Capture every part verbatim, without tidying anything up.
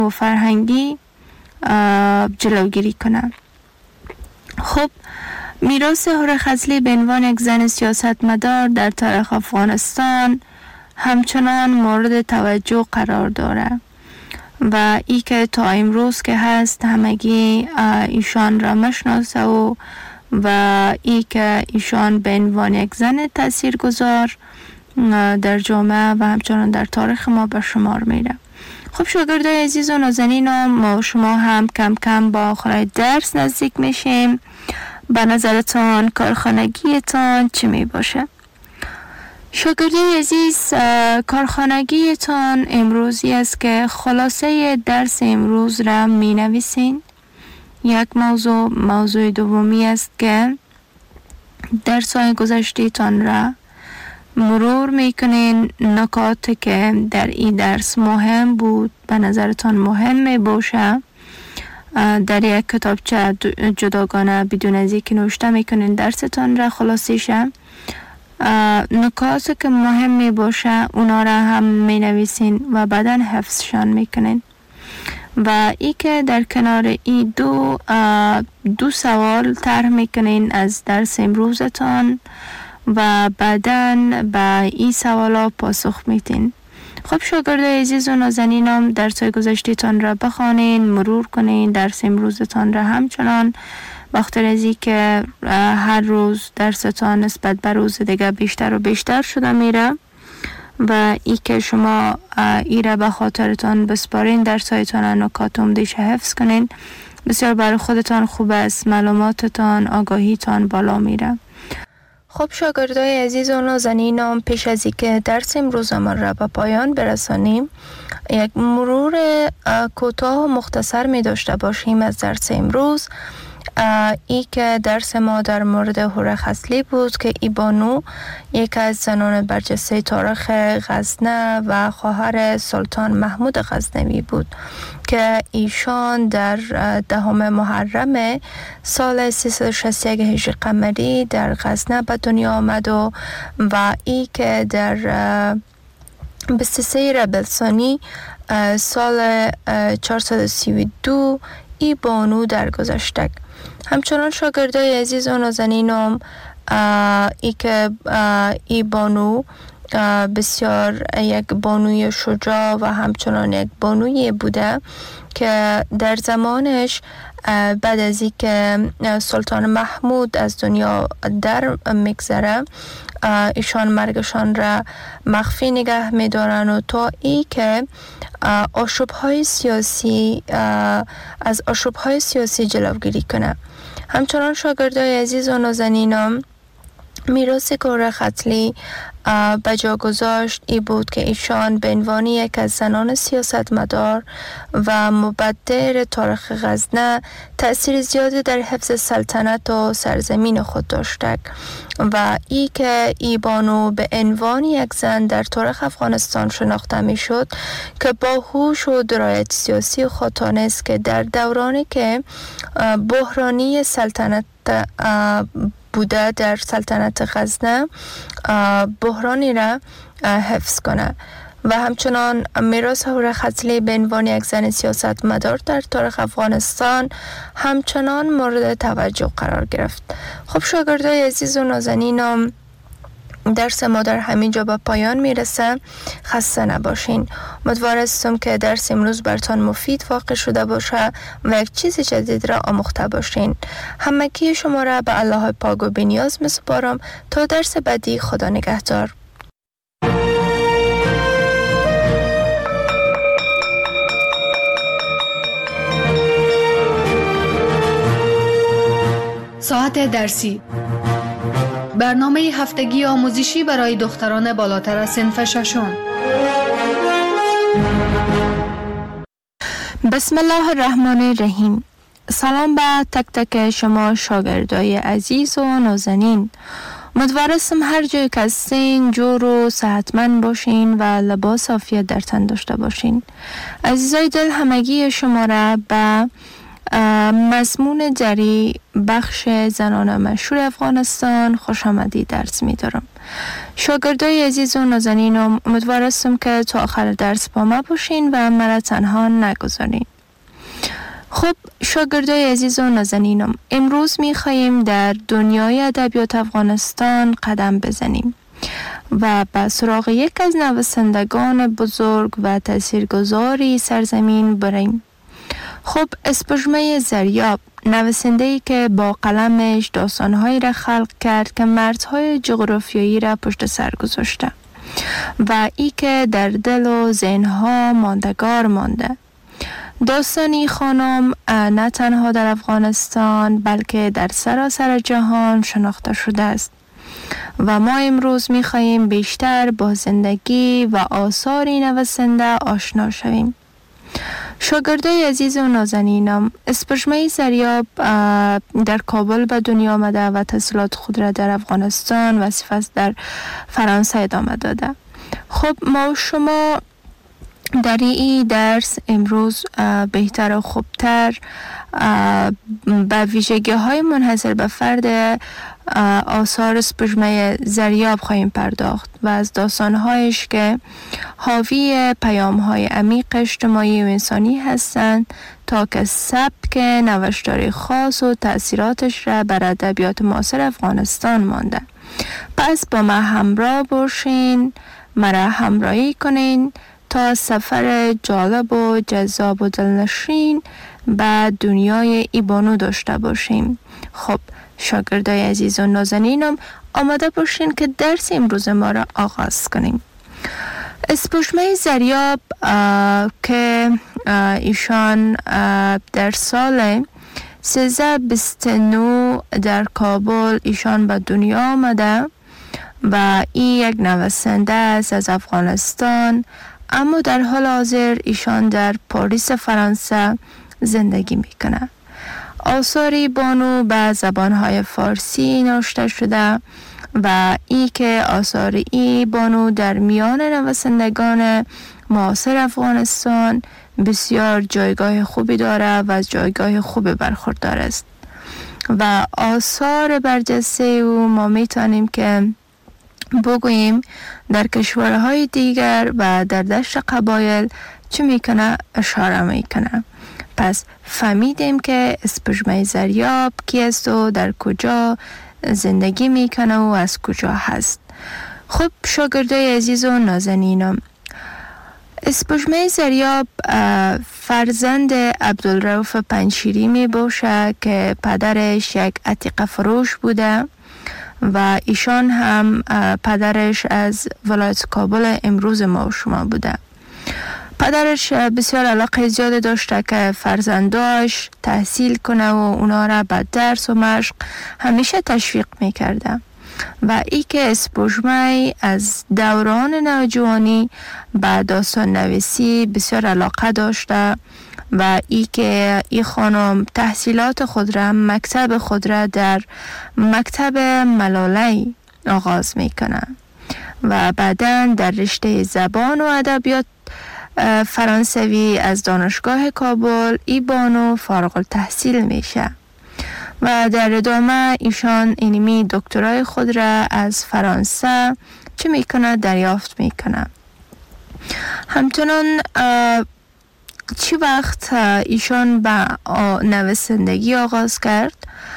و فرهنگی جلوگیری کنه. خب میراث هوره خضلی به عنوان یک زن سیاستمدار در تاریخ افغانستان همچنان مورد توجه قرار داره و ای که تا امروز که هست همگی ایشان را مشناسه و و ای که ایشان به عنوان یک زن تاثیرگذار در جامعه و همچنان در تاریخ ما به شمار میره. خب شاگردای عزیز و نازنینم، ما شما هم کم کم با آخر درس نزدیک میشیم. به نظرتان کارخانگیتان چی می باشه؟ شاگردای عزیز، کارخانگیتان امروزی است که خلاصه درس امروز را می نویسین. یک موضوع موضوع دومی است که درس های گذشته تان را مرور میکنین. نکاتی که در این درس مهم بود به نظرتان مهم می باشه در یک کتابچه جداگانه بدون از اینکه نوشته میکنین درستان را خلاصه شه. نکاتی که مهم می باشه اونا را هم می نویسین و بعدا حفظشان میکنین. و ای که در کنار این دو دو سوال طرح میکنین از درس امروزتان و بعداً به این سوالا پاسخ میتین. خب شاگردای عزیز و نازنینم، درس‌های گذشته تان را بخوانین، مرور کنین، درس امروزتان را همچنان. بخاطر از این که هر روز درستان نسبت به روز دیگه بیشتر و بیشتر شده میره و ای که شما ای را به خاطرتان بسپارین، درس‌هایتان نکات عمده‌اش حفظ کنین، بسیار برای خودتان خوب است، معلوماتتان آگاهیتان بالا میره. خب شاگردای عزیز و نازنینم، پیش از اینکه درس امروز ما را به پایان برسانیم، یک مرور کوتاه و مختصر می داشته باشیم از درس امروز. ای که درس ما در مورد هوره خضلی بود که ای بانو یک از زنان برجسته تاریخ غزنه و خواهر سلطان محمود غزنوی بود که ایشان در دهم محرم سال سیصد و شصت و یک هجری قمری در غزنه به دنیا آمد و و ای که در بیست و سه ربیع الثانی سال چهارصد و سی و دو ای بانو درگذشت. همچنان شاگردای عزیز و نازنینم، ای که ای بانو بسیار یک بانوی شجاع و همچنان یک بانوی بوده که در زمانش بعد از این که سلطان محمود از دنیا در میگذره، ایشان مرگشان را مخفی نگه میدارن و تا ای که آشوب‌های سیاسی از آشوب‌های سیاسی جلوگیری کنه. همچنان شاگردای عزیز و نازنینم، میراث هوره خضلی به جا گذاشت ای بود که ایشان به عنوان یک از زنان سیاستمدار و مبدر تاریخ غزنه تأثیر زیادی در حفظ سلطنت و سرزمین خود داشته و ای که ای بانو به عنوان یک زن در تاریخ افغانستان شناخته می شد که با هوش و درایت سیاسی خود تانست که در دورانی که بحرانی سلطنت بوده در سلطنت غزنه بحرانی را حفظ کنه و همچنان میراث هوره خضلی به عنوان یک زن سیاستمدار در تاریخ افغانستان همچنان مورد توجه قرار گرفت. خب شاگردای عزیز و نازنینم، درس ما در همین جا به پایان میرسه. خسته نباشین. امیدوار هستم که درس امروز براتون مفید واقع شده باشه و یک چیز جدید را آموخته باشین. همگی شما را به الله پاک و بی‌نیاز میسپارم تا درس بعدی. خدا نگهدار. ساعت درسی، برنامه هفتگی آموزشی برای دختران بالاتر از صنف ششم. بسم الله الرحمن الرحیم. سلام به تک تک شما شاگردای عزیز و نازنین. امیدوارم هر جای که هستین جور و صحتمند باشین و لباس عافیت در تن داشته باشین. عزیزای دل، همگی شما را به مضمون جری بخش زنان مشهور افغانستان خوش آمدید درس می دارم. شاگردای عزیز و نازنینم، امیدوار هستم که تا آخر درس با ما باشین و مرا تنها نگذارین. خب شاگردای عزیز و نازنینم، امروز می خواهیم در دنیای ادبیات افغانستان قدم بزنیم و به سراغ یک از نویسندگان بزرگ و تاثیرگذاری سرزمین بریم. خب اسپوژمه زریاب، نویسنده‌ای که با قلمش داستان‌هایی را خلق کرد که مرزهای جغرافیایی را پشت سر گذاشته و ای که در دل و ذهن‌ها ماندگار مانده. داستانی خانم نه تنها در افغانستان بلکه در سراسر جهان شناخته شده است و ما امروز می‌خواهیم بیشتر با زندگی و آثار نویسنده آشنا شویم. شاگردای عزیز و نازنینم، اسپوژمه زریاب در کابل به دنیا آمده و تحصیلات خود را در افغانستان و سپس در فرانسه ادامه داده. خب ما و شما در این درس امروز بهتر و خوبتر به ویژگی های منحصر به فرد آثار اسپوژمه زریاب خواهیم پرداخت و از داستانهایش که حاوی پیام های عمیق اجتماعی و انسانی هستند تا که سبک نوشتاری خاص و تأثیراتش را بر ادبیات معاصر افغانستان مانده. پس با ما همراه باشین، مرا همراهی کنین تا سفر جالب و جذاب و دلنشین به دنیای ای بانو داشته باشیم. خب شاگردای عزیز و نازنینم، آماده باشین که درس امروز ما را آغاز کنیم. اسپوژمه زریاب که ایشان در سال سیزده بیست و نه در کابل ایشان به دنیا آمده و این یک نویسنده است از افغانستان، اما در حال حاضر ایشان در پاریس فرانسه زندگی میکنه. آثاری بانو به زبانهای فارسی نوشته شده و ای که آثار ای بانو در میان نویسندگان معاصر افغانستان بسیار جایگاه خوبی داره و از جایگاه خوبی برخوردار است و آثار برجسته او ما میتونیم که بگوییم در کشورهای دیگر و در دشت قبایل چه میکنه اشاره میکنه. پس فهمیدیم که اسپوژمه زریاب کی است و در کجا زندگی میکنه و از کجا هست. خب شاگردای عزیز و نازنینم، اسپوژمه زریاب فرزند عبدالرؤوف پنجشیری می باشه که پدرش یک عتیقه فروش بوده و ایشان هم پدرش از ولایت کابل امروز ما و شما بوده. پدرش بسیار علاقه زیاده داشته که فرزنداش تحصیل کنه و اونا را به درس و مشق همیشه تشویق میکرده و ای که اسپوژمه از دوران نوجوانی به داستان نویسی بسیار علاقه داشته و ای که ای خانم تحصیلات خود را، مکتب خود را در مکتب ملالی آغاز میکنه و بعداً در رشته زبان و ادبیات فرانسوی از دانشگاه کابل ای بانو فارغ التحصیل میشه و در ادامه ایشان اینمی دکترای خود را از فرانسه چه میکنه دریافت میکنه. همچنان چی وقت ایشان به نویسندگی آغاز کرد،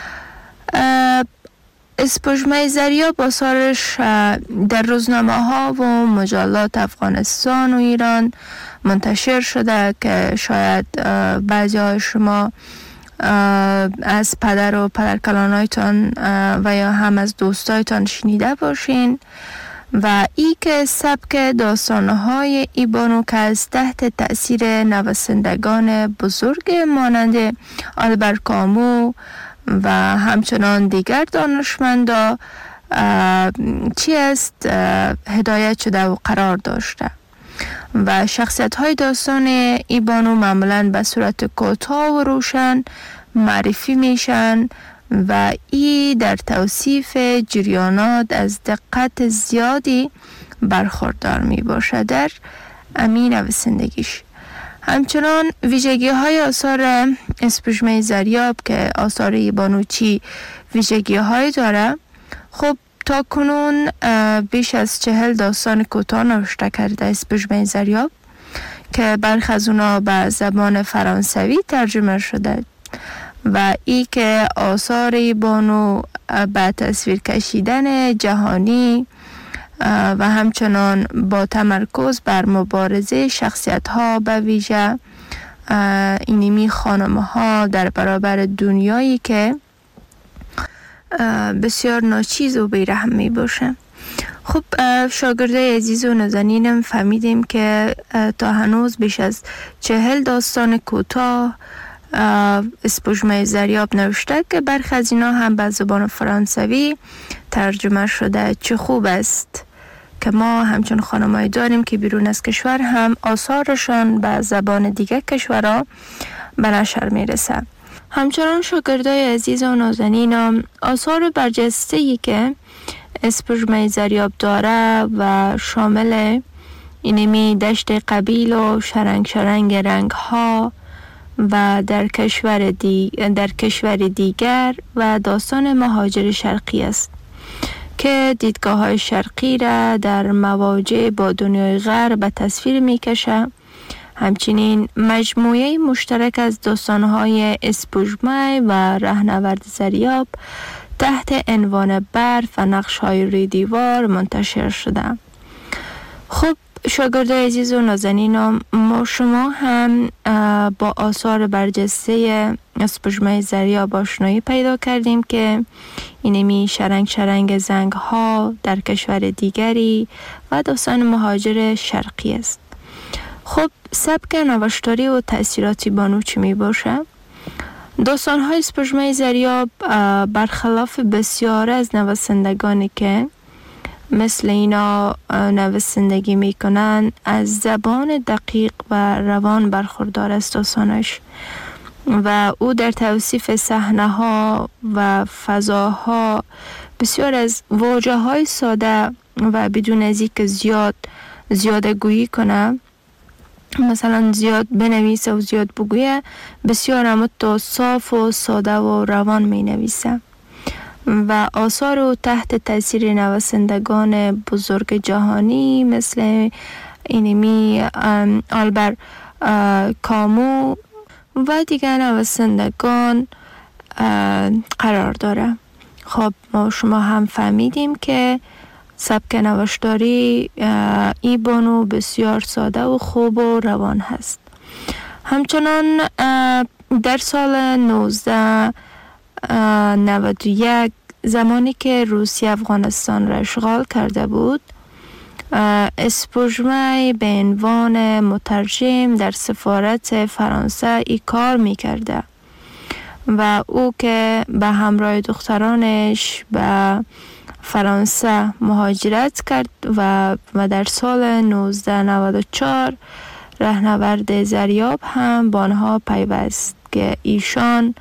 اسپوژمه زریاب آثارش در روزنامه ها و مجلات افغانستان و ایران منتشر شده که شاید بعضی های شما از پدر و پدرکلانایتان و یا هم از دوستایتان شنیده باشین و ای که سبک داستانهای ای بانو که از تحت تأثیر نویسندگان بزرگ مانند آلبر کامو و همچنان دیگر دانشمندا چی است هدایت شده و قرار داشته و شخصیت های داستان ای بانو معمولاً به صورت کوتاه و روشن معرفی میشن و ای در توصیف جریانات از دقت زیادی برخوردار می باشه در امین نویسندگیش. همچنان ویژگی های آثار اسپوژمه زریاب که آثار بانوچی ویژگی های داره. خب تا کنون بیش از چهل داستان کوتاه نوشته کرده اسپوژمه زریاب که برخی از اونا به زبان فرانسوی ترجمه شده و ای که آثار بانو به تصویر کشیدن جهانی و همچنان با تمرکز بر مبارزه شخصیت ها به ویژه اینمی خانم ها در برابر دنیایی که بسیار ناچیز و بیرحم می باشه. خب شاگرده عزیز و نازنینم فهمیدیم که تا هنوز بیش از چهل داستان کوتاه اسپوژمه زریاب نوشته که برخی از اینا هم به زبان فرانسوی ترجمه شده. چه خوب است که ما همچون خانمایی داریم که بیرون از کشور هم آثارشان به زبان دیگه کشورها به نشر میرسه. همچنان شاگردای عزیز و نازنینم آثار برجسته‌ای که اسپوژمه زریاب داره و شامل اینمی دشت قبیل و شرنگ شرنگ رنگ ها و در کشور, دی... در کشور دیگر و داستان مهاجر شرقی است که دیدگاه های شرقی را در مواجه با دنیای غرب به تصویر می کشه. همچنین مجموعه مشترک از داستان های اسپوژمه و رهنورد زریاب تحت عنوان برف و نقش های روی دیوار منتشر شده. خب شاگردای عزیز و نازنینم، ما شما هم با آثار برجسته اسپوژمه زریاب آشنایی پیدا کردیم که اینمی شرنگ شرنگ زنگ ها در کشور دیگری و داستان مهاجر شرقی است. خب سبک نوشتاری و تأثیراتی بانو چی می باشه؟ داستان های اسپوژمه زریاب برخلاف بسیار از نویسندگانی که مثل اینا نویسندگی میکنن از زبان دقیق و روان برخوردار است داستانش و او در توصیف صحنه ها و فضاها بسیار از واژه های ساده و بدون از اینکه زیاد زیاده گویی کنه، مثلا زیاد بنویسه و زیاد بگویه، بسیار همون صاف و ساده و روان می نویسه و آثار و تحت تاثیر نویسندگان بزرگ جهانی مثل اینمی آلبر کامو و دیگر نویسندگان قرار داره. خب ما شما هم فهمیدیم که سبک نوشتاری ای بانو بسیار ساده و خوب و روان هست. همچنان در سال نوزده نود و یک زمانی که روسیه افغانستان را اشغال کرده بود، اسپوژمه به عنوان مترجم در سفارت فرانسه ای کار می کرده و او که به همراه دخترانش به فرانسه مهاجرت کرد و و در سال نوزده نود و چهار رهنورد زریاب هم با آنها پیوست که ایشان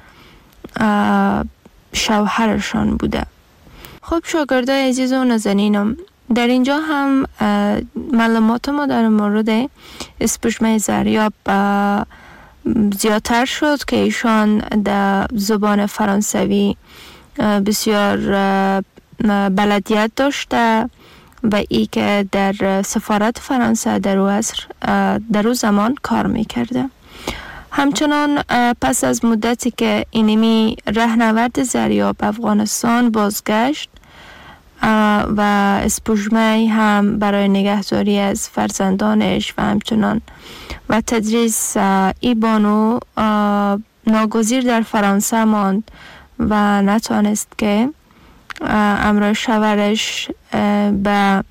شوهرشان بوده. خب شاگردای عزیز و نازنینم، در اینجا هم معلومات ما در مورد اسپوژمه زریاب زیادتر شد که ایشان در زبان فرانسوی بسیار بلدیت داشته و ای که در سفارت فرانسه در او عصر در او زمان کار میکرده. همچنان پس از مدتی که اینمی رهنورد زریاب افغانستان بازگشت و اسپوژمه هم برای نگهداری از فرزندانش و همچنان و تدریس ای بانو ناگزیر در فرانسه ماند و نتوانست که امرای شوهرش به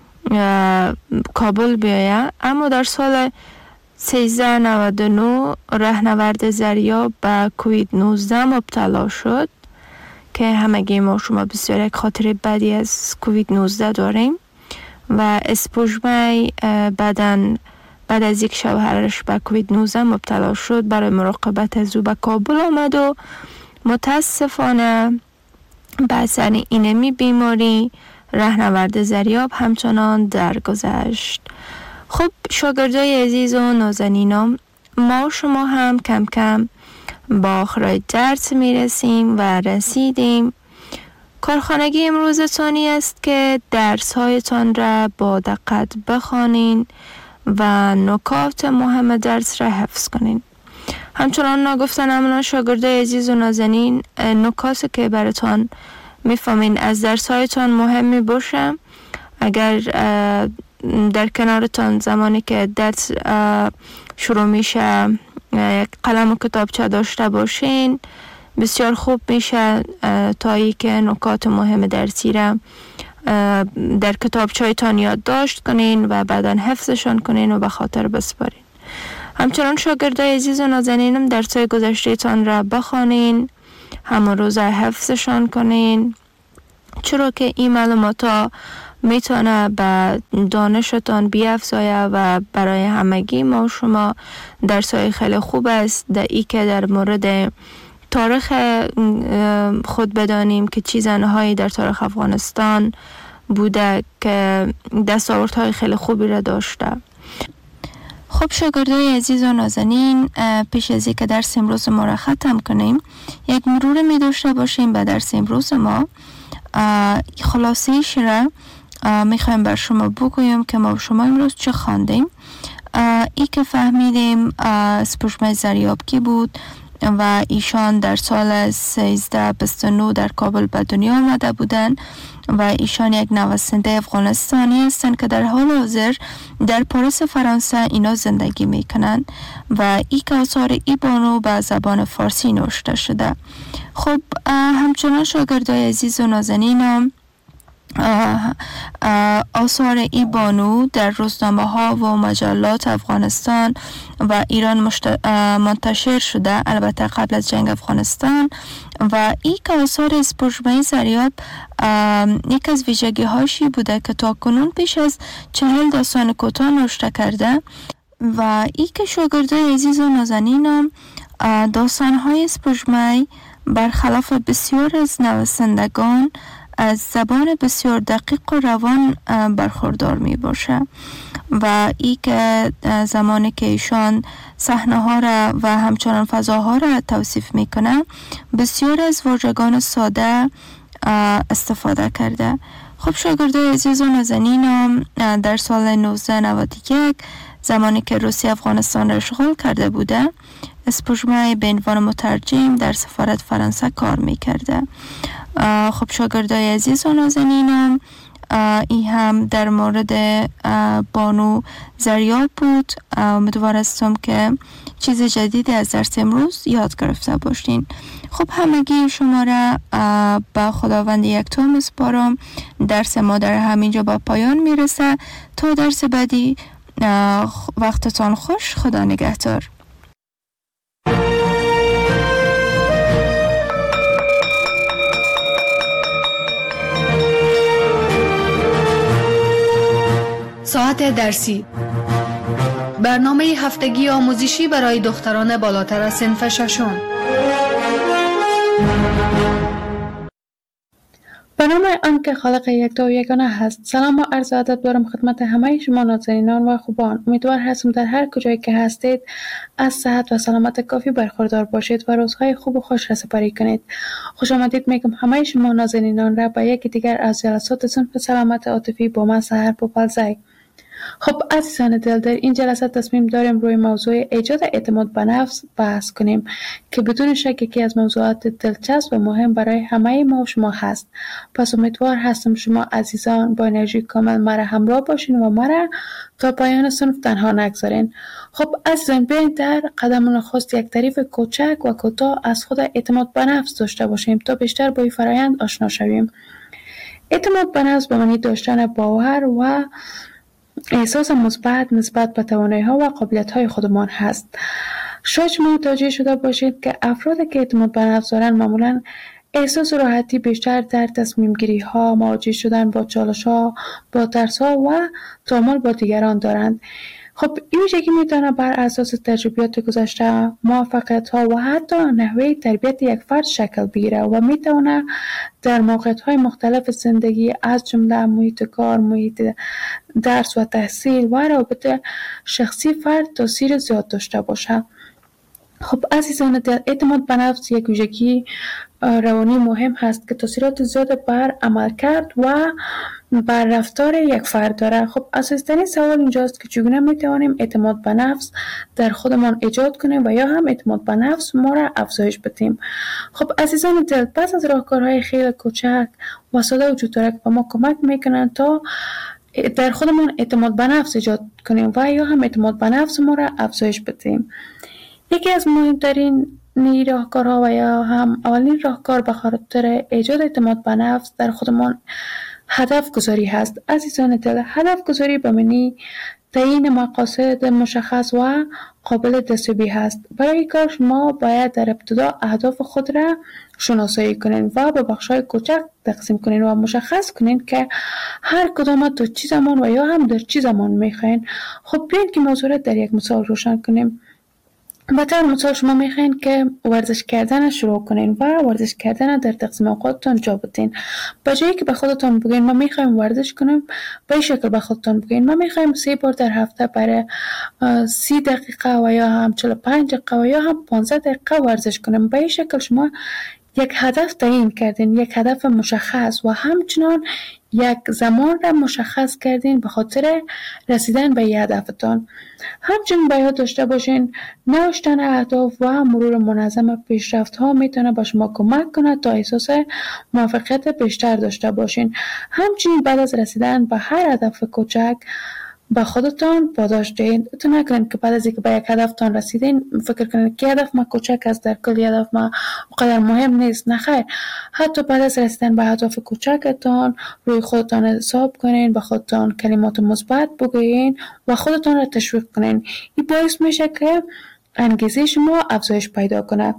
کابل بیاید. اما در سال سیزده نود و نه رهنورد زریاب به کووید نوزده مبتلا شد که همگی ما شما بسیار یک خاطر بدی از کووید نوزده داریم و اسپوژمه بعدن بعد از یک شوهرش به کووید نوزده مبتلا شد برای مراقبت از او به کابل آمد و متاسفانه به اثر اینمی بیماری رهنورد زریاب همچنان درگذشت. خب شاگردای عزیز و نازنینم، ما و شما هم کم کم با آخرای درس میرسیم و رسیدیم. کارخانگی امروزتانی است که درس هایتان را با دقت بخوانین و نکات مهم درس را حفظ کنین. همچنان نگفتن امنا شاگردای عزیز و نازنین، نکاتی که براتان میفهمین از درس هایتان مهم می باشه. اگر در کنارتان زمانی که درس شروع میشه یک قلم و کتابچه داشته باشین بسیار خوب میشه تا ای که نکات مهم درسی را در کتابچه‌تان یادداشت کنین و بعداً حفظشان کنین و به خاطر بسپارین. همچنان شاگردای عزیز و نازنینم درس‌های گذشته‌تان را بخوانین، همون روز حفظشان کنین، چرا که این معلومات میتونه به دانشتان بیافزایه و برای همگی ما و شما درس‌های خیلی خوب است. در ای که در مورد تاریخ خود بدانیم که چه زنهایی در تاریخ افغانستان بوده که دستاوردهای خیلی خوبی را داشته. خب شاگردای عزیز و نازنین، پیش از اینکه درس امروز ما را ختم کنیم یک مرور می داشته باشیم به درس امروز ما. خلاصه‌ایش را میخوایم بر شما بگویم که ما شما امروز چه خواندیم. ای که فهمیدیم سپوږمۍ زریابکی بود و ایشان در سال سیزده بیست و نه در کابل به دنیا آمده بودند و ایشان یک نویسنده افغانستانی هستند که در حال حاضر در پاریس فرانسه اینا زندگی میکنند و ای که آثار ای بانو به زبان فارسی نوشته شده. خب همچنان شاگردای عزیز و نازنینم آه آه آثار ای بانو در روزنامه ها و مجلات افغانستان و ایران منتشر شده، البته قبل از جنگ افغانستان. و ای که آثار سپوږمۍ زریاب یک از ویژگی هاشی بوده که تا کنون پیش از چهل داستان کوتاه نوشته کرده و ای که شاگردای عزیز و نازنینم داستان های سپوږمۍ برخلاف بسیار از نویسندگان از زبان بسیار دقیق و روان برخوردار می باشه و ای که زمانی که ایشان صحنه ها را و همچنان فضاها را توصیف می کنه بسیار از واژگان ساده استفاده کرده. خب شاگردای عزیز و نازنینم در سال نوزده نود و یک زمانی که روسیه افغانستان را اشغال کرده بوده سپوږمۍ به عنوان مترجم در سفارت فرانسه کار می کرده. خب شاگردای عزیز و نازنینم این هم در مورد بانو زریاب بود. امیدوار هستم که چیز جدیدی از درس امروز یاد گرفته باشین. خب همگی شما را به خداوند یکتا میسپارم. درس ما در همینجا با پایان میرسه. تا درس بعدی وقتتان خوش. خدا نگهدار. ساعت درسی، برنامه هفتگی آموزشی برای دختران بالاتر از صنف ششم. به نام آن که خالق یکتا و یگانه هست. سلام و عرض ادب دارم خدمت همه شما نازنینان و خوبان. امیدوار هستم در هر کجایی که هستید از صحت و سلامت کافی برخوردار باشید و روزهای خوب و خوش را سپری کنید. خوش آمدید میگم همه شما نازنینان را به یکی دیگر از جلسات صنف سلامت عاطفی با من سحر پوپلزی. خب عزیزان دل، در این جلسه تصمیم داریم روی موضوع ایجاد اعتماد به نفس بحث کنیم که بدون شک یکی از موضوعات دلچسب و مهم برای همه ما و شما هست. پس امیدوار هستم شما عزیزان با انرژی کامل مرا همراه باشین و مرا تا پایان صنف تنها نگذارین. خب عزیزان بیاین در قدم نخست یک تعریف کوچک و کوتاه از خود اعتماد به نفس داشته باشیم تا بیشتر با این فرآیند آشنا شویم. اعتماد به نفس به معنی داشتن باور و احساس مثبت نسبت به توانایی‌ها و قابلیت‌های خودمان هست. شاید شما متوجه شده باشید که افرادی که اعتماد به نفس دارند معمولاً احساس راحتی بیشتر در تصمیم گیری ها، مواجه شدن با چالش ها، با ترس ها و تعامل با دیگران دارند. خب این ویژگی میتونه بر اساس تجربیات گذشته، موفقیت ها و حتی نحوه تربیت یک فرد شکل بگیره و میتونه در موقعیت های مختلف زندگی از جمله محیط کار، محیط درس و تحصیل و روابط شخصی فرد تاثیر زیاد داشته باشه. خب عزیزان دل، اعتماد به نفس یک ویژگی روانی مهم هست که تاثیرات زیاد بر عملکرد و بر رفتار یک فرد داره. خب اساسی‌ترین سوال اینجاست که چگونه میتوانیم اعتماد به نفس در خودمان ایجاد کنیم و یا هم اعتماد به نفس ما را افزایش بدیم. خب عزیزان دل، پس از راهکارهای خیلی کوچک و ساده وجود داره که به ما کمک میکنن تا در خودمان اعتماد به نفس ایجاد کنیم و یا هم اعتماد به نفس ما را افزایش بدیم. یکی از مهمترین راهکارها و یا هم اولین راهکار به خاطر ایجاد اعتماد به نفس در خودمان هدف گذاری هست. عزیزان دل، هدف گذاری به معنی تعیین مقاصد مشخص و قابل دستیابی هست. برای کار شما باید در ابتدا اهداف خود را شناسایی کنین و به بخش‌های کوچک تقسیم کنین و مشخص کنین که هر کدام تا چه زمان و یا هم در چه زمان میخواین. خب بیاین که موضوع را در یک مثال روشن کنیم. به طور مثال شما میخواین که ورزش کردن شروع کنین و ورزش کردن در تقسیم اوقاتتان جا بدین. به جایی که به خودتان بگین ما میخوایم ورزش کنیم، به این شکل به خودتان بگین ما میخوایم سه بار در هفته برای سی دقیقه و یا هم چهل و پنج دقیقه و یا هم پانزده دقیقه ورزش کنیم. به این شکل شما یک هدف تعیین کردین، یک هدف مشخص و همچنان یک زمان را مشخص کردین به خاطر رسیدن به این هدفتان. همچنین باید داشته باشین نوشتن اهداف و مرور منظم پیشرفت ها میتونه به شما کمک کنه تا احساس موفقیت بیشتر داشته باشین. همچنین بعد از رسیدن به هر هدف کوچک با خودتان پاداش دهید. تو نکنید که بعد از اینکه به یک هدفتان رسیدین فکر کنید که هدف ما کوچک است، در کل هدف ما اونقدر مهم نیست. نه خیر، حتی بعد از رسیدن به هدف کوچکتان روی خودتان حساب کنین، به خودتان کلمات مثبت بگویین و خودتان را تشویق کنین. این باعث میشه که انگیزه شما افزایش پیدا کنه.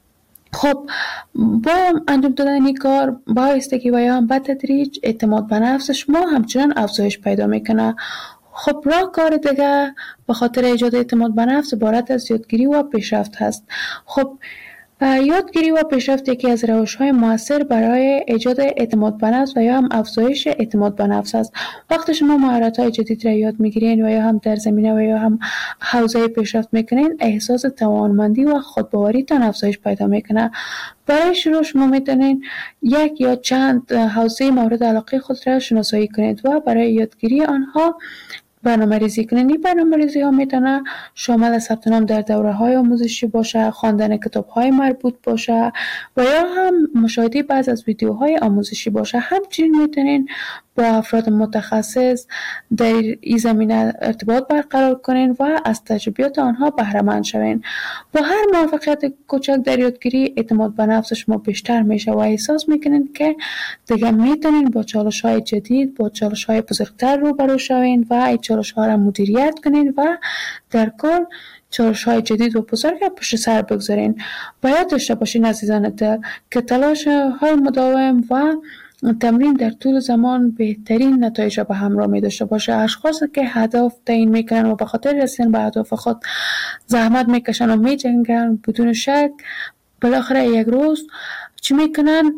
خب با انجام دادن این کار با آهستگی و یا هم به تدریج اعتماد به نفس شما همچنان افزایش پیدا میکنه. خب راهکار دیگه به خاطر ایجاد اعتماد به نفس عبارت از یادگیری و پیشرفت هست. خب یادگیری و پیشرفت یکی از روش‌های مؤثر برای ایجاد اعتماد به نفس و یا هم افزایش اعتماد به نفس است. وقتی شما مهارت‌های جدید را یاد می‌گیرین و یا هم در زمینه و یا هم حوزه پیشرفت می‌کنین، احساس توانمندی و خودباوریتان افزایش پیدا می‌کنه. برای شروع شما می‌تونین یک یا چند حوزه مورد علاقه خود را شناسایی کنید و برای یادگیری آنها برنامه ریزی کنید. این برنامه ریزی ها میتونه شامل ثبت نام در دوره های آموزشی باشه، خواندن کتاب های مربوط باشه و یا هم مشاهده بعض از ویدیوهای آموزشی باشه. همچنین میتونین با افراد متخصص در این زمینه ارتباط برقرار کنین و از تجربیات آنها بهره مند شوین. با هر موفقیت کوچک در یادگیری اعتماد به نفس شما بیشتر میشه و احساس میکنین که دیگه میتونین با چالش های جدید، با چالش های بزرگتر روبرو شوین و این چالش ها را مدیریت کنین و در کل چالش های جدید و بزرگ پشت سر بگذارین. باید داشته باشین عزیزان دل که تلاش های مداوم و تمرین در طول زمان بهترین نتایج را به همراه می داشته باشه. اشخاصی که هدف تعیین میکنن و به خاطر رسیدن به اهداف خود زحمت میکشن و میجنگن، بدون شک بالاخره یک روز چی میکنن؟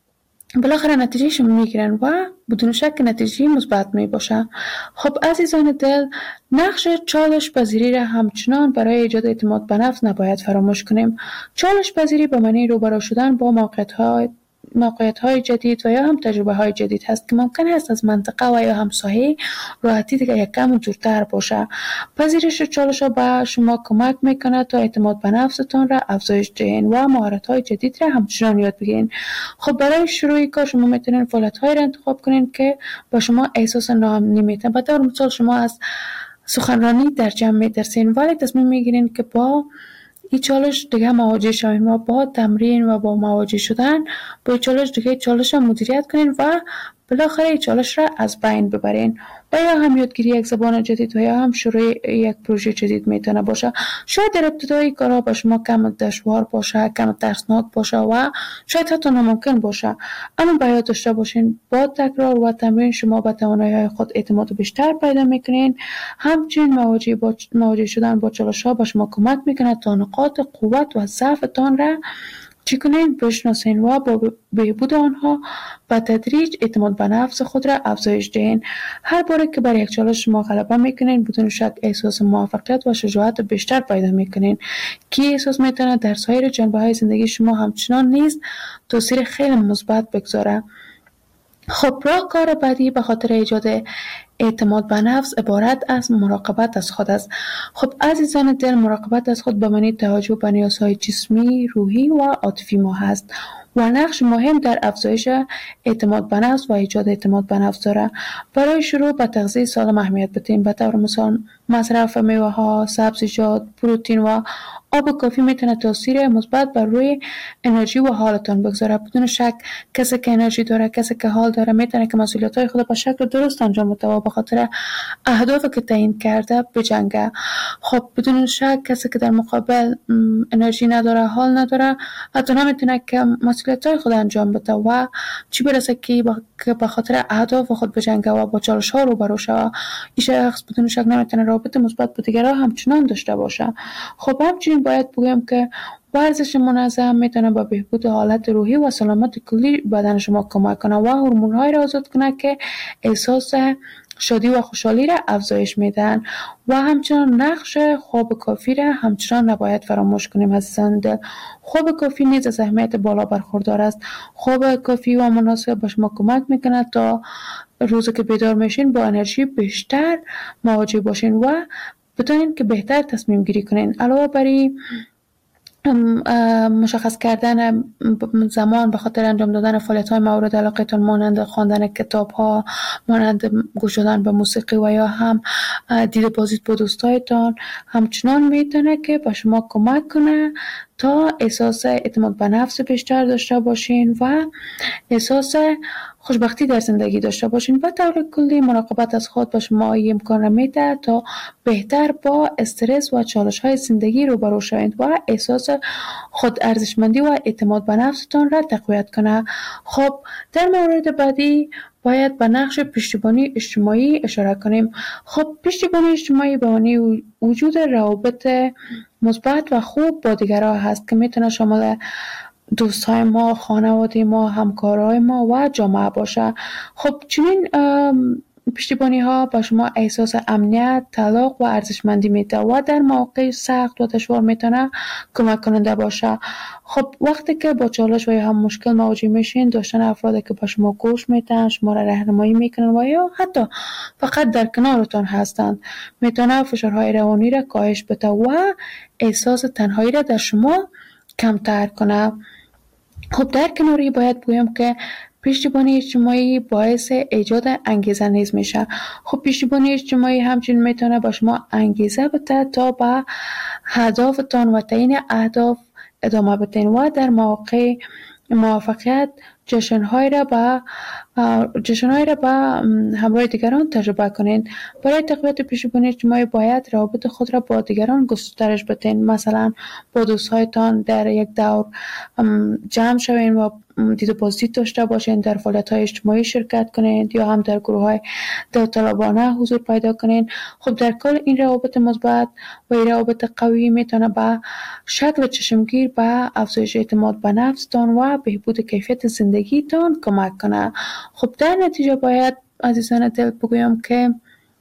بالاخره نتیجهش میگیرن و بدون شک نتیجه مثبت می باشه. خب عزیزان دل، نقش چالش پذیری را همچنان برای ایجاد اعتماد به نفس نباید فراموش کنیم. چالش پذیری به معنی روبرو شدن با موقعیت‌های موقعیت‌های جدید و یا هم تجربه‌های جدید هست که ممکن است از منطقه و یا هم ساحه راحتی دیگه یک کم دورتر باشه. پذیرش چالش‌ها به شما کمک میکنه تا اعتماد به نفستان را افزایش دهین و مهارت‌های جدید را همچنان یاد بگیرین. خب برای شروع کار شما میتونین فعالیت‌هایی را انتخاب کنین که با شما احساس ناامنی میتن. به طور مثال شما از سخنرانی در جمع میترسین ولی تصمیم میگیرین که با این چالش دیگه مواجه شوین و با تمرین و با مواجه شدن با این چالش دیگه چالش مدیریت کنین و بالاخره چالش را از بین ببرین. و یا هم یادگیری یک زبان جدید و یا هم شروع یک پروژه جدید میتونه باشه. شاید در ابتدای کارها با شما کم دشوار باشه، کم ترسناک باشه و شاید حتی ناممکن باشه، اما باید داشته باشین با تکرار و تمرین شما به توانایی‌های خود اعتماد بیشتر پیدا میکنین. همچنین مواجه با مواجه شدن با چالش‌ها به شما کمک میکنه تا نقاط قوت و ضعفتان را چی کنین بشناسین و با بهبود آنها به تدریج اعتماد به نفس خود را افزایش دهین. هر باره که بر یک چالش شما غلبه میکنین بدون شک احساس موفقیت و شجاعت بیشتر پیدا میکنین که احساس میتونه در سایر جنبه‌های زندگی شما همچنان نیز تاثیر خیلی مثبت بگذاره. خب راهکار بعدی به خاطر ایجاد اعتماد به نفس عبارت از مراقبت از خود است. خب عزیزان دل، مراقبت از خود به معنی توجه به نیازهای جسمی، روحی و عاطفی ما هست و نقش مهم در افزایش اعتماد به نفس و ایجاد اعتماد به نفس داره. برای شروع به تغذیه سالم اهمیت بدین. به طور مثال مصرف میوه‌ها، سبزیجات، پروتئین و آب کافی میتونه تاثیر مثبت بر روی انرژی و حالتان بگذاره. بدون شک کسی که انرژی داره، کسی که حال داره، میتونه که مسئولیت‌های خود به شکل درست انجام بده و به خاطر اهدافی که تعیین کرده بجنگه. خب بدون شک کسی که در مقابل انرژی نداره، حال نداره، حتی نمیتونه که مسئولیت‌های خود انجام بده و چی برسه که به خاطر اهداف خود بجنگه و با چالش‌ها روبرو شه. این شخص بدون شک نمیتونه رابطه مثبت با دیگران همچنان داشته باشه. خب همچنین باید بگویم که ورزش منظم میتونه با بهبود حالت روحی و سلامت کلی بدن شما کمک کنه و هورمون‌های را آزاد کنه که احساس شادی و خوشحالی را افزایش میدن. و همچنان نقش خواب کافی را همچنان نباید فراموش کنیم عزیزان دل. خواب کافی نیز از اهمیت بالا برخوردار است. خواب کافی و مناسب به شما کمک میکنه تا روزی که بیدار میشین با انرژی بیشتر مواجه باشین و بتونین که بهتر تصمیم گیری کنین. علاوه بر این مشخص کردن زمان به خاطر انجام دادن فعالیت‌های مورد علاقتان مانند خواندن کتاب‌ها، مانند گوش دادن به موسیقی و یا هم دید بازدید با دوستایتان همچنان میتونه که به شما کمک کنه تا احساس اعتماد به نفس بیشتر داشته باشین و احساس خوشبختی در زندگی داشته باشین. به طور کلی مراقبت از خود به شما امکان میده تا بهتر با استرس و چالش‌های زندگی روبرو شوید و احساس خود ارزشمندی و اعتماد به نفستان را تقویت کنه. خب در مورد بعدی باید به نقش پشتیبانی اجتماعی اشاره کنیم. خب پشتیبانی اجتماعی به معنی وجود روابط مثبت و خوب با دیگران هست که میتونه شامل دوستای ما، خانواده ما، همکارای ما و جامعه باشه. خب چنین پشتیبانی ها با شما احساس امنیت، تعلق و ارزشمندی میده و در مواقع سخت و دشوار میتونه کمک کننده باشه. خب وقتی که با چالش و یا هم مشکل مواجه میشین، داشتن افرادی که با شما گوش میدن، شما را راهنمایی میکنن و یا حتی فقط در کنارتان هستند میتونه فشارهای روانی را کاهش بده و احساس تنهایی را در شما کمتر کنه. خب در کناری باید بگویم که پشتیبانی اجتماعی باعث ایجاد انگیزه نیز میشه. خب پشتیبانی اجتماعی همچنین میتونه با شما انگیزه بده تا به هدفتان و تعیین اهداف ادامه بدین و در مواقع موفقیت جشن‌های را با جشن‌های را با همراه دیگران تجربه کنین. برای تقویت پشتیبانی اجتماعی باید روابط خود را با دیگران گسترش بدین. مثلا با دوستایتان در یک دور جمع شوین و دید و بازدید داشته باشین، در فعالیت‌های اجتماعی شرکت کنین یا هم در گروه‌های داوطلبانه حضور پیدا کنین. خب در کل این روابط مثبت و این روابط قوی میتونه به شکل چشمگیر به افزایش اعتماد به نفستان و بهبود کیفیت زندگیتان کمک کنه. خب در نتیجه باید عزیزان دل بگویم که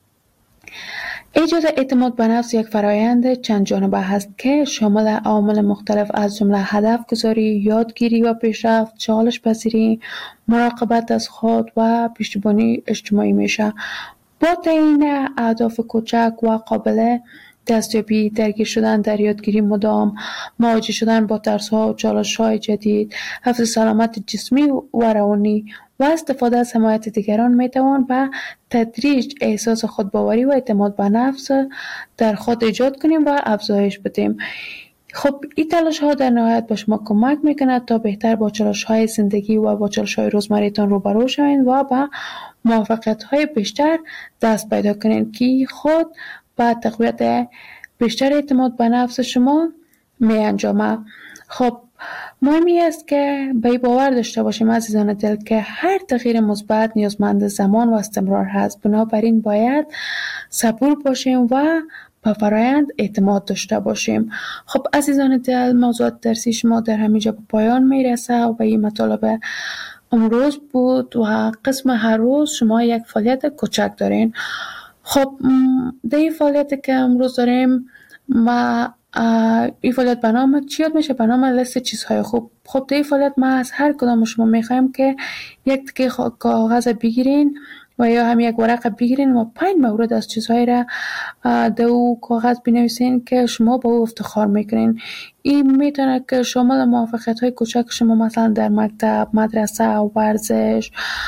ایجاد اعتماد به نفس یک فرایند چند جانبه هست که شامل عوامل مختلف از جمله هدف گذاری، یادگیری و پیشرفت، چالش پذیری، مراقبت از خود و پشتیبانی اجتماعی میشه. با تعیین اهداف کوچک و قابل دستیابی، درگیر شدن در یادگیری مدام، مواجه شدن با ترس‌ها و چالش‌های جدید، حفظ سلامت جسمی و روانی و استفاده از حمایت دیگران میتوان به تدریج احساس خودباوری و اعتماد به نفس در خود ایجاد کنیم و افزایش بدیم. خب این تلاش ها در نهایت به شما کمک میکنه تا بهتر با چالش های زندگی و با چالش های روزمره‌تان روبرو شوید و با موفقیت های بیشتر دست پیدا کنید که خود با تقویت بیشتر اعتماد به نفس شما می انجامه. خب مهمی است که به باور داشته باشیم عزیزان دل که هر تغییر مثبت نیازمند زمان و استمرار هست. بنابراین باید صبور باشیم و به فرایند اعتماد داشته باشیم. خب عزیزان دل، موضوعات درسی شما در همینجا به پایان میرسه و این مطالب امروز بود و قسم هر روز شما یک فعالیت کوچک دارین. خب در این فعالیتی که امروز داریم و این فعالیت به نام چی یاد میشه؟ به نام لیست چیزهای خوب. خب در این فعالیت ما از هر کدام شما میخوایم که یک تکه کاغذ بگیرین و یا هم یک ورقه بگیرین و پنج مورد از چیزهایی را در او کاغذ بنویسین که شما با او افتخار میکنین. این میتونه که شامل موفقیت های کوچک شما مثلا در مکتب، مدرسه، ورزش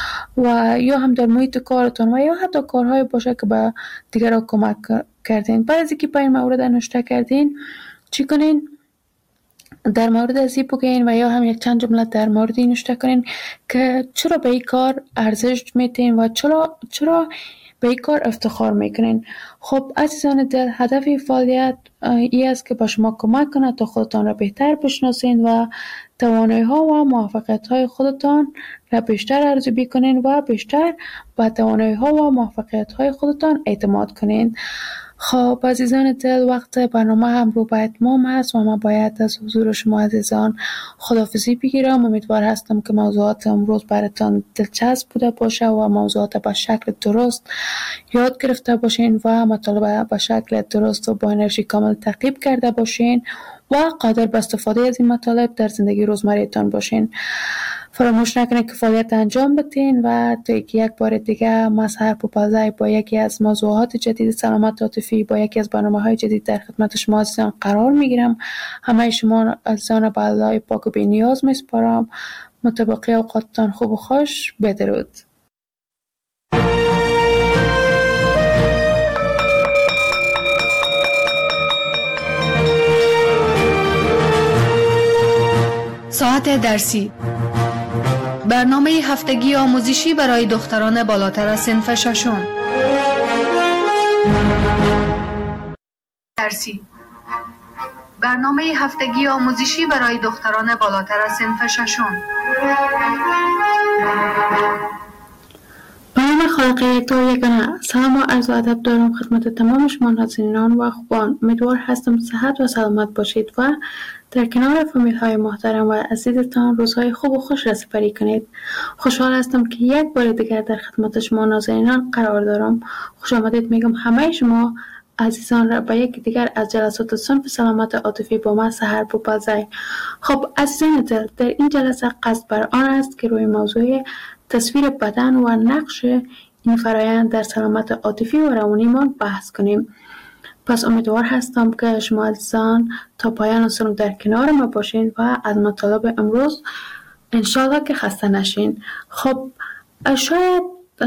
و یا هم در محیط کارتون و یا حتی کارهای باشه که به دیگران کمک کردین. بعد از اینکه پنج مورد نوشته کردین چی کنین؟ در مورد از این بگین و یا هم یک چند جمله در مورد این نوشته کنین که چرا به این کار ارزش میتین و چرا چرا به این کار افتخار میکنین. خب عزیزان دل، هدف این فعالیت این است که با شما کمک کنه تا خودتان را بهتر بشناسین و توانایی ها و موفقیت های خودتان را بیشتر ارزیابی کنین و بیشتر با توانایی ها و موفقیت های خودتان اعتماد کنین. خب عزیزان دل، وقت برنامه هم رو به اتمام هست و من باید از حضور شما عزیزان خداحافظی بگیرم. امیدوار هستم که موضوعات امروز براتان دلچسب بوده باشه و موضوعات به شکل درست یاد گرفته باشین و مطالب به شکل درست و با انرژی کامل تعقیب کرده باشین و قادر به استفاده از این مطالب در زندگی روزمره‌تان باشین. فراموش نکنید که فعالیت انجام بدین و تا یک بار دیگه ما سحر پوپلزی با یکی از موضوعات جدید سلامت عاطفی با یکی از برنامه‌های جدید در خدمت شما عزیزان قرار میگیرم. همه شما عزیزان به الله پاک و بی نیاز میسپارم. متبقی اوقاتتان خوب و خوش. بدرود. ساعت درسی، برنامه هفتگی آموزشی برای دختران بالاتر از صنف ششم. درسی، برنامه هفتگی آموزشی برای دختران بالاتر از صنف ششم. به نام خالق یکتا و یگانه، سلام و عرض و ادب دارم خدمت تمام شما نازنینان و خوبان. امیدوار هستم صحت و سلامت باشید و در کنار فامیل های محترم و عزیزتان روزهای خوب و خوش را سپری کنید. خوشحال هستم که یک بار دیگر در خدمت شما نازنینان قرار دارم. خوش آمدید میگم همه شما عزیزان را به یک دیگر از جلسات صنف سلامت عاطفی با من سحر پوپلزی. خب عزیزان دل، در این جلسه قصد بر آن است که روی موضوع تصویر بدن و نقش این فرایند در سلامت عاطفی و روانیمان بحث کنیم. پس امیدوار هستم که شما عزیزان تا پایان سنگ در کنار ما باشین و از مطالب امروز انشالله که خسته نشین. خب شاید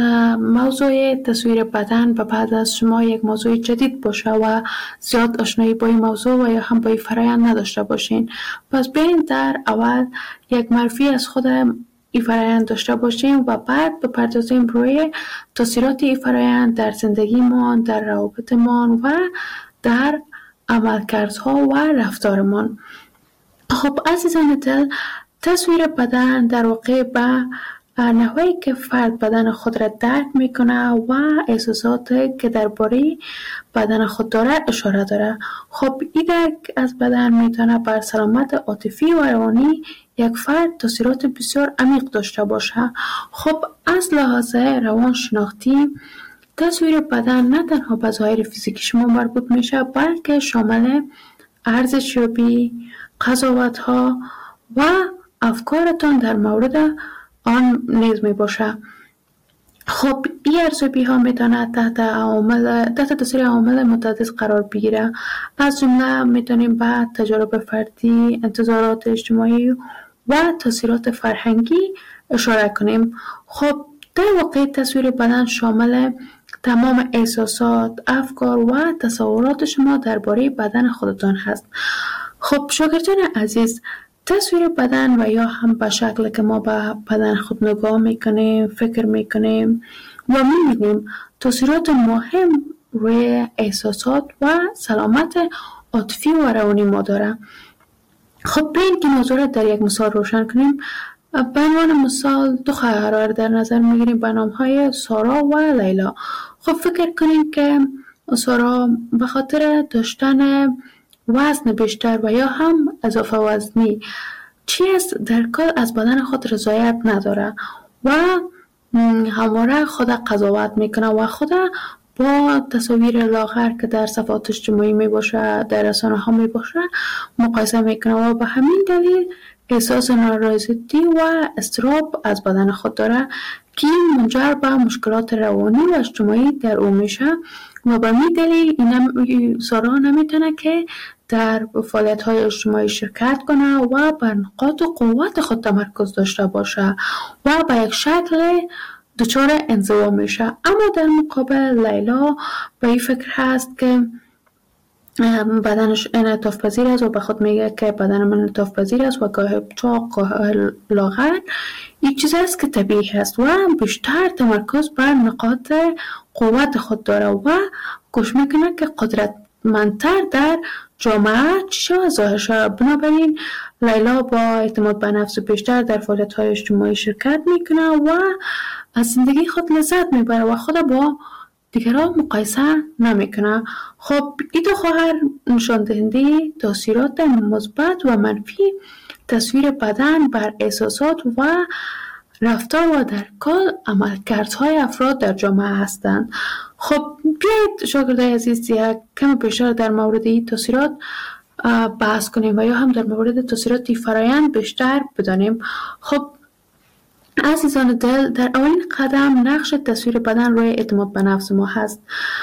موضوع تصویر بدن به بعد از شما یک موضوع جدید باشه و زیاد آشنایی با این موضوع و یا هم با این فرایند نداشته باشین. پس بیاین در اول یک معرفی از خود این فرایند داشته باشیم و بعد بپردازیم روی تاثیرات این فرایند در زندگیمان، در روابطمان و در عملکردها و رفتارمان. خب عزیزان دل، تصویر بدن در واقع به نحوی که فرد بدن خود را درک میکنه و احساسات که درباره بدن خود داره اشاره داره. خب این درک از بدن میتونه بر سلامت عاطفی و روانی یک فرد تاثیرات بسیار عمیق داشته باشه. خب از لحاظ روان شناختی تصویر بدن نه تنها به ظاهر فیزیکی شما مربوط میشه بلکه شامل ارزشیابی، قضاوت‌ها و افکارتان در مورد آن نیز می باشه. خب این ارزیابی ها میتونه تحت عوامل تحت تاثیر عوامل متعدد قرار بگیره. از جمله میتونیم به تجارب فردی، انتظارات اجتماعی و تاثیرات فرهنگی اشاره کنیم. خب در واقع تصویر بدن شامل تمام احساسات، افکار و تصورات شما درباره بدن خودتان هست. خب شاگردان عزیز، تصویر بدن و یا هم به شکل که ما به بدن خود نگاه میکنیم، فکر میکنیم و میبینیم تاثیرات مهم روی احساسات و سلامت عاطفی و روانی ما داره. خب بین که موضوع در یک مثال روشن کنیم. به عنوان مثال دو خواهر را در نظر میگیریم به نام های سارا و لیلا. خب فکر کنیم که سارا به خاطر داشتن وزن بیشتر و یا هم اضافه وزنی چیز در کل از بدن خود رضایت نداره و همواره خود قضاوت میکنه و خود با تصاویر لاغر که در صفحات اجتماعی می باشه، در رسانه ها می باشه مقایسه میکنه و به همین دلیل احساس نارضایتی و اضطراب از بدن خود داره که منجر به مشکلات روانی و اجتماعی در او میشه و به همین دلیل این سارا نمیتونه که در فعالیت های اجتماعی شرکت کنه و بر نقاط قوت خود تمرکز داشته باشه و به یک شکل دچار انزوا میشه. اما در مقابل لیلا به این فکر هست که بدنش انعطاف پذیر است و به خود میگه که بدن من انعطاف پذیر است و گاه چاق گاه لاغر این چیز است که طبیعی است و بیشتر تمرکز بر نقاط قوت خود داره و کوشش میکنه که قدرتمندتر در جامعه چیشه و ظاهر شود. بنابراین لیلا با اعتماد به نفس بیشتر در فعالیت‌های اجتماعی شرکت میکنه و از زندگی خود لذت میبره و خود با دیگران مقایسه نمیکنه. خب این دو خواهر نشان دهنده تاثیرات مثبت و منفی تصویر بدن بر احساسات و رفتار و در کل عملکردهای افراد در جامعه هستند. خب بیایید شاگردای عزیز یک کم بیشتر در مورد این تاثیرات بحث کنیم و یا هم در مورد تاثیرات فرآیند بیشتر بدانیم. خب عزیزان دل، در اولین قدم نقش تصویر بدن روی اعتماد به نفس ما هست.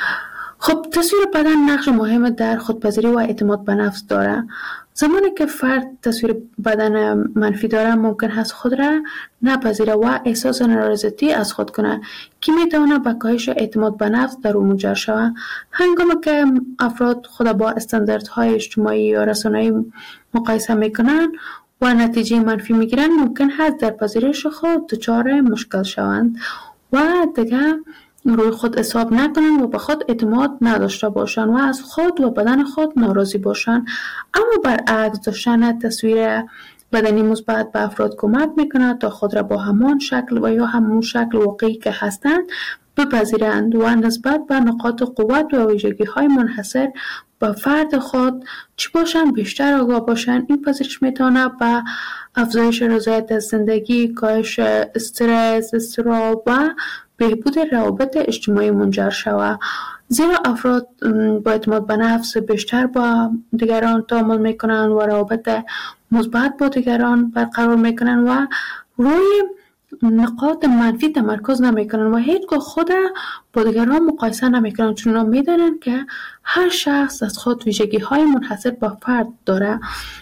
خب تصویر بدن نقش مهم در خودپذیری و اعتماد به نفس داره. زمانی که فرد تصویر بدن منفی داره ممکن هست خود را نپذیره و احساس نارضایتی از خود کنه که میتونه به کاهش اعتماد به نفس در او منجر شود. هنگامی که افراد خود با استانداردهای اجتماعی یا رسانه‌ای مقایسه میکنن و نتیجه منفی میگیرن ممکن هست در پذیرش خود دچار مشکل شوند و دیگه روی خود حساب نکنن و به خود اعتماد نداشته باشن و از خود و بدن خود ناراضی باشن. اما برعکس داشتن تصویر بدنی مثبت به افراد کمک میکنه تا خود را با همان شکل و یا همون شکل واقعی که هستند بپذیرند و نسبت به نقاط قوت و ویژگی های منحصر به فرد خود چی باشن بیشتر آگاه باشن. این پذیرش میتونه به افزایش رضایت از زندگی، کاهش استرس، اضطراب و بهبود روابط اجتماعی منجر شود، زیرا افراد با اعتماد به نفس بیشتر با دیگران تعامل میکنن و روابط مثبت با دیگران برقرار میکنن و روی نقاط منفی تمرکز نمیکنن و هیچگاه خود با دیگران مقایسه نمیکنن، چون اونا میدونن که هر شخص از خود ویژگی های منحصر به فرد داره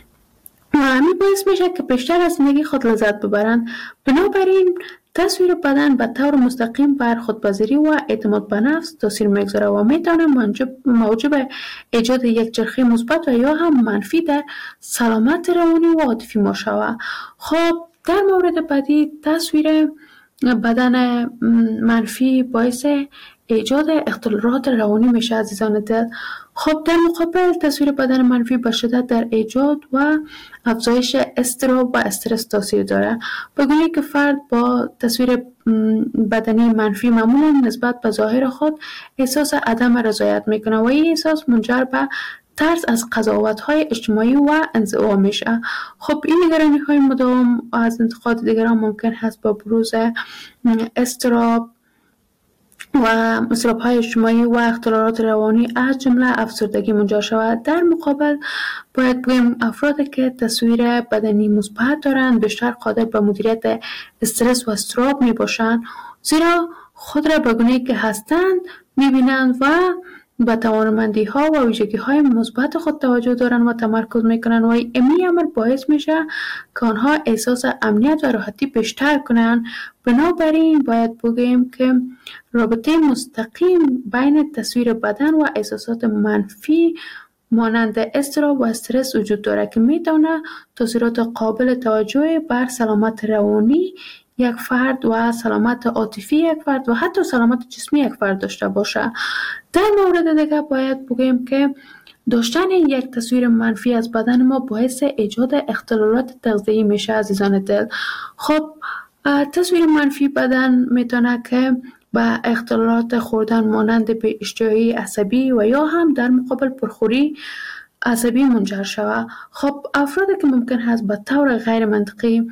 و همین باعث میشه که بیشتر از زندگی خود لذت ببرن. بنابراین تصویر بدن به طور مستقیم بر خودپذیری و اعتماد به نفس تاثیر میگذاره و میتونه موجب ایجاد یک چرخه مثبت و یا هم منفی در سلامت روانی و عاطفی ما شود. خب در مورد بعدی تصویر بدن منفی باعث ایجاد اختلالات روانی میشه عزیزان دل. خب در مقابل تصویر بدن منفی به شدت در ایجاد و افزایش اضطراب و استرس تاثیر داره، بگونه که فرد با تصویر بدنی منفی معمولا نسبت به ظاهر خود احساس عدم رضایت میکنه و این احساس منجر به ترس از قضاوت‌های اجتماعی و انزوا میشه. خب این نگرانی‌های مداوم از انتقاد دیگران ممکن هست با بروز اضطراب و اضطراب‌های اجتماعی و اختلالات روانی از جمله افسردگی منجر شود. در مقابل باید بگیم افرادی که تصویر بدنی مثبت دارند بیشتر قادر به مدیریت استرس و اضطراب میباشند، زیرا خود را به گونه‌ای که هستند میبینند و به توانمندی ها و ویژگی های مثبت خود توجه دارن و تمرکز میکنن و این امر باعث میشه که آنها احساس امنیت و راحتی بیشتر کنن. بنابراین باید بگیم که رابطه مستقیم بین تصویر بدن و احساسات منفی مانند اضطراب و استرس وجود دارد که میتونه تاثیرات قابل توجهی بر سلامت روانی یک فرد و سلامت عاطفی یک فرد و حتی سلامت جسمی یک فرد داشته باشه. در مورد دیگه باید بگیم که داشتن یک تصویر منفی از بدن ما باعث ایجاد اختلالات تغذیه‌ای میشه عزیزان دل. خب تصویر منفی بدن میتونه که به اختلالات خوردن مانند به اشتهایی عصبی و یا هم در مقابل پرخوری عصبی منجر شود. خب افرادی که ممکن هست به طور غیر منطقی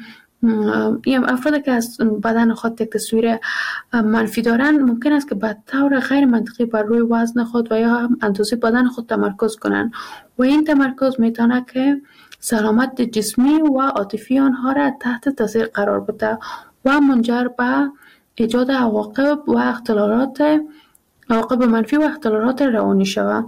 یا افرادی که از بدن خود یک تصویر منفی دارن ممکن است که به طور غیر منطقی بر روی وزن خود و یا هم اندازه بدن خود تمرکز کنند و این تمرکز میتونه که سلامت جسمی و عاطفی آنها را تحت تاثیر قرار بده و منجر به ایجاد عواقب و اختلالات عواقب منفی و اختلالات روانی شود.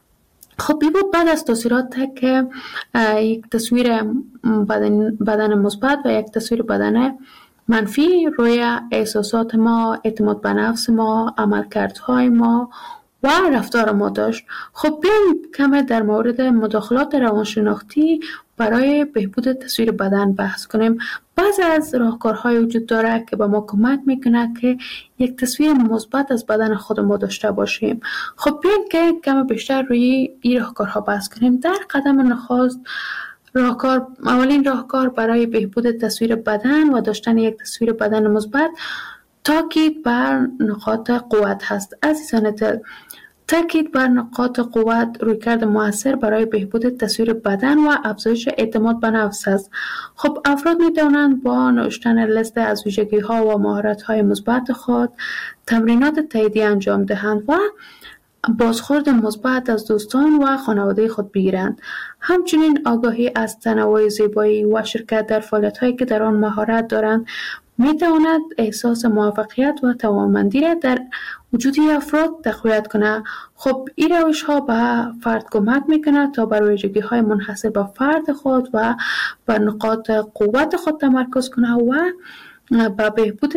خب این بود بعد از تاثیرات که یک تصویر بدن, بدن مثبت و یک تصویر بدن منفی روی احساسات ما، اعتماد به نفس ما، عملکردهای ما و رفتار ما داشت. خب بیایم کمی در مورد مداخلات روانشناختی برای بهبود تصویر بدن بحث کنیم. بعضی از راهکارهای وجود داره که به ما کمک میکنه که یک تصویر مثبت از بدن خود ما داشته باشیم. خب بیایم که کمی بیشتر روی این راهکارها بحث کنیم. در قدم نخست راهکار اولین راهکار برای بهبود تصویر بدن و داشتن یک تصویر بدن مثبت تاکید بر نقاط قوت هست. عزیزان دل، تاکید بر نقاط قوت رویکرد مؤثر برای بهبود تصویر بدن و افزایش اعتماد به نفس است. خب افراد می توانند با نوشتن لیست از ویژگی ها و مهارت های مثبت خود تمرینات تاییدی انجام دهند و بازخورد مثبت از دوستان و خانواده خود بگیرند. همچنین آگاهی از تنوع زیبایی و شرکت در فعالیت هایی که در آن مهارت دارند می تواند احساس موفقیت و توانمندی را در وجود افراد تقویت کنه. خب این روش ها به فرد کمک میکنه تا بر ویژگی های منحصر به فرد خود و بر نقاط قوت خود تمرکز کنه و به بهبود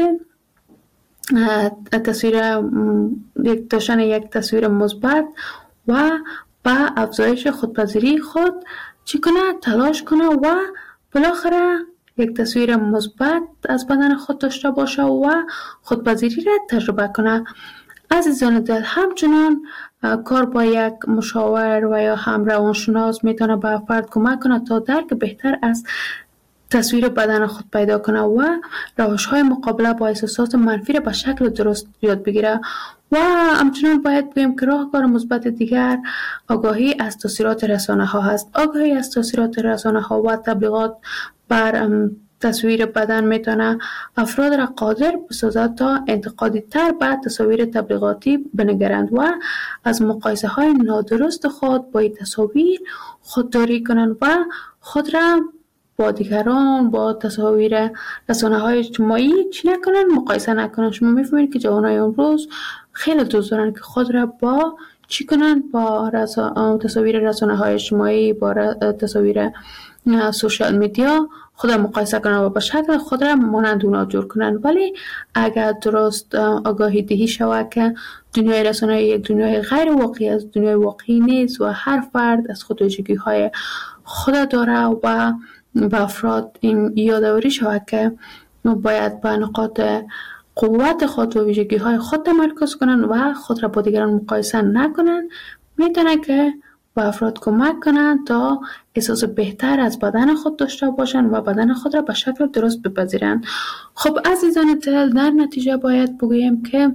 تصویر یک داشتن یک تصویر مثبت و به افزایش خودپذیری خود چی کنه تلاش کنه و بالاخره یک تصویر مثبت از بدن خود داشته باشه و خودپذیری را تجربه کنه. عزیزان دل، همچنان کار با یک مشاور و یا هم روانشناس میتونه به فرد کمک کنه تا درک بهتر از تصویر بدن خود پیدا کنه و روش‌های مقابله با احساسات منفی را به شکل درست یاد بگیره. و همچنان باید بگیم که راهکار مثبت دیگر آگاهی از تاثیرات رسانه ها هست. آگاهی از تاثیرات رسانه ها و تبلیغات بر تصویر بدن میتونه افراد را قادر بسازد تا انتقادی تر به تصاویر تبلیغاتی بنگرند و از مقایسه های نادرست خود با این تصاویر خودداری کنند و خود را با دیگران با تصاویر رسانه های اجتماعی چی نکنن، مقایسه نکنن. شما میفهمید که جوانای امروز خیلی دوست دارن که خود را با چی کنن، با رسا... تصاویر رسانه های اجتماعی، با ر... تصاویر سوشال میدیا خود را مقایسه کنن و با شکل خود را مانند اونا جور کنن. ولی اگر درست آگاهی دهی شود که دنیای رسانه یک دنیای غیر واقعی است، دنیای واقعی نیست و هر فرد از خود ویژگی های خود داره و به افراد این یادآوری شود که باید به نقاط قوت خود و ویژگی های خود تمرکز کنند و خود را با دیگران مقایسه نکنند، میتونه که به افراد کمک کنند تا احساس بهتر از بدن خود داشته باشند و بدن خود را به شکل درست بپذیرند. خب عزیزان دل، در نتیجه باید بگویم که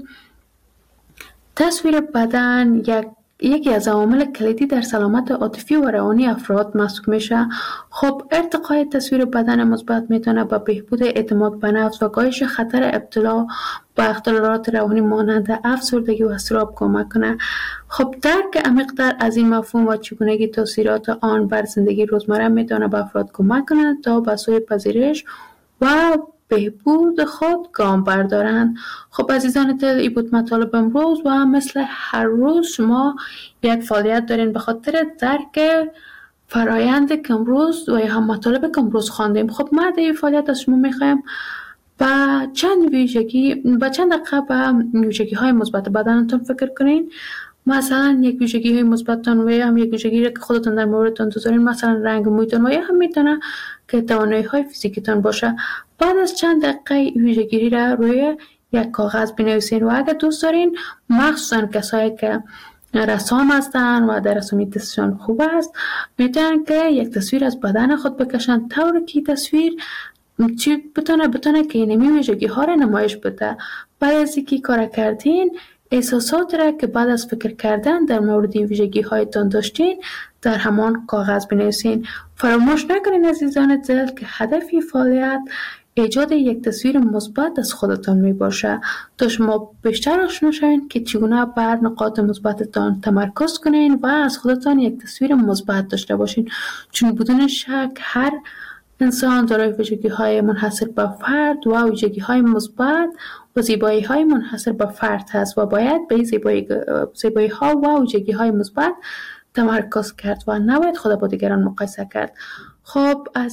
تصویر بدن یک یکی از عوامل کلیدی در سلامت عاطفی و روانی افراد محسوب میشه. خب ارتقای تصویر بدن مثبت میتونه به بهبود اعتماد به نفس و کاهش خطر ابتلا به اختلالات روانی مانند افسردگی و اضطراب کمک کنه. خب درک عمیق‌تر از این مفهوم و چگونگی تاثیرات آن بر زندگی روزمره میتونه به افراد کمک کنه تا به سوی پذیرش و بهبود خود گام بردارند. خب عزیزان دل، این بود مطالب امروز و مثل هر روز شما یک فعالیت دارین به خاطر درک فرایند که امروز و یا هم مطالب که امروز خواندیم. خب ما در این فعالیت از شما میخوایم با چند ویژگی با چند دقیقه به ویژگی های مثبت بدنتون فکر کنین مثلا یک ویژگی های مثبتتان و یا هم یک ویژگی را که خودتان در موردتان دوست دارین، مثلا رنگ مویتان و یا هم میتونه که توانایی های فیزیکتان باشه. بعد از چند دقیقه ویژگی را روی یک کاغذ بنویسین و اگر دوست دارین، مخصوصا کسایی که رسام هستن و در رسامیتشان خوب است، میتونن که یک تصویر از بدن خود بکشن طوری که تصویر چی بتونه بتونه که اینمی ویژگی ها را نمایش بده. بعد از اینکه کار کردین، احساسات را که بعد از فکر کردن در مورد این ویژگی هایتان داشتین در همان کاغذ بنویسین. فراموش نکنین عزیزان دل که هدف فعالیت ایجاد یک تصویر مثبت از خودتان می باشه تا شما بیشتر آشنا شوین که چگونه بر نقاط مثبتتان تمرکز کنین و از خودتان یک تصویر مثبت داشته باشین، چون بدون شک هر انسان دارای ویژگی های منحصر به فرد و ویژگی های مثبت و زیبایی های منحصر به فرد هست و باید به زیبایی, زیبایی ها و ویژگی های مثبت تمرکز کرد و نباید خود با دیگران مقایسه کرد. خب از